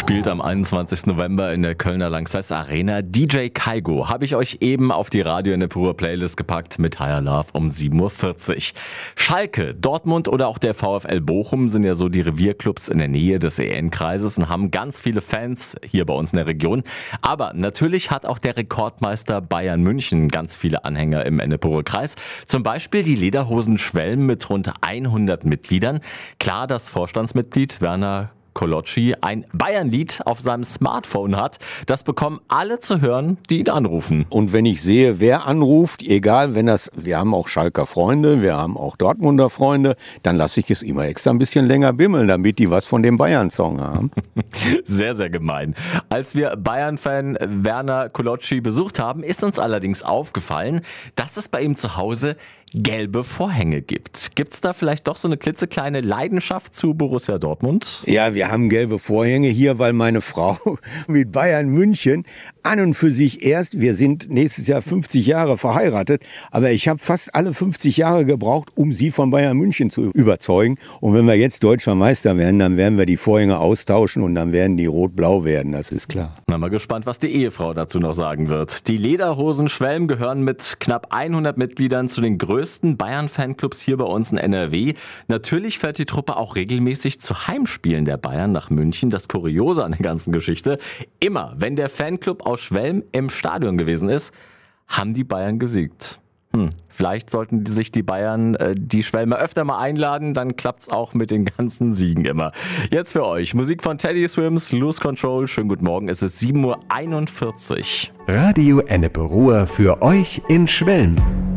spielt am 21. November in der Kölner Lanxess Arena. DJ Kygo habe ich euch eben auf die Radio in der pure Playlist gepackt mit Higher Love um 7.40 Uhr. Schalke, Dortmund oder auch der VfL Bochum sind ja so die Revierclubs in der Nähe des EN-Kreises und haben ganz viele Fans hier bei uns in der Region. Aber natürlich hat auch der Rekordmeister Bayern München ganz viele Anhänger im Ennepe-Ruhr-Kreis. Zum Beispiel die Lederhosen Schwelm mit rund 100 Mitgliedern. Klar, das Vorstandsmitglied Werner Kolocci ein Bayern-Lied auf seinem Smartphone hat. Das bekommen alle zu hören, die ihn anrufen. Und wenn ich sehe, wer anruft, egal, wir haben auch Schalker Freunde, wir haben auch Dortmunder Freunde, dann lasse ich es immer extra ein bisschen länger bimmeln, damit die was von dem Bayern-Song haben. Sehr, sehr gemein. Als wir Bayern-Fan Werner Kolocci besucht haben, ist uns allerdings aufgefallen, dass es bei ihm zu Hause gelbe Vorhänge gibt. Gibt es da vielleicht doch so eine klitzekleine Leidenschaft zu Borussia Dortmund? Ja, wir haben gelbe Vorhänge hier, weil meine Frau mit Bayern München an und für sich wir sind nächstes Jahr 50 Jahre verheiratet, aber ich habe fast alle 50 Jahre gebraucht, um sie von Bayern München zu überzeugen. Und wenn wir jetzt deutscher Meister werden, dann werden wir die Vorhänge austauschen und dann werden die rot-blau werden, das ist klar. Na, mal gespannt, was die Ehefrau dazu noch sagen wird. Die Lederhosen Schwelm gehören mit knapp 100 Mitgliedern zu den größten Bayern-Fanclubs hier bei uns in NRW. Natürlich fährt die Truppe auch regelmäßig zu Heimspielen der Bayern nach München. Das Kuriose an der ganzen Geschichte: immer, wenn der Fanclub aus Schwelm im Stadion gewesen ist, haben die Bayern gesiegt. Vielleicht sollten sich die Bayern die Schwelmer öfter mal einladen, dann klappt's auch mit den ganzen Siegen immer. Jetzt für euch Musik von Teddy Swims, Lose Control. Schönen guten Morgen, es ist 7.41 Uhr. Radio Ennepe-Ruhr für euch in Schwelm.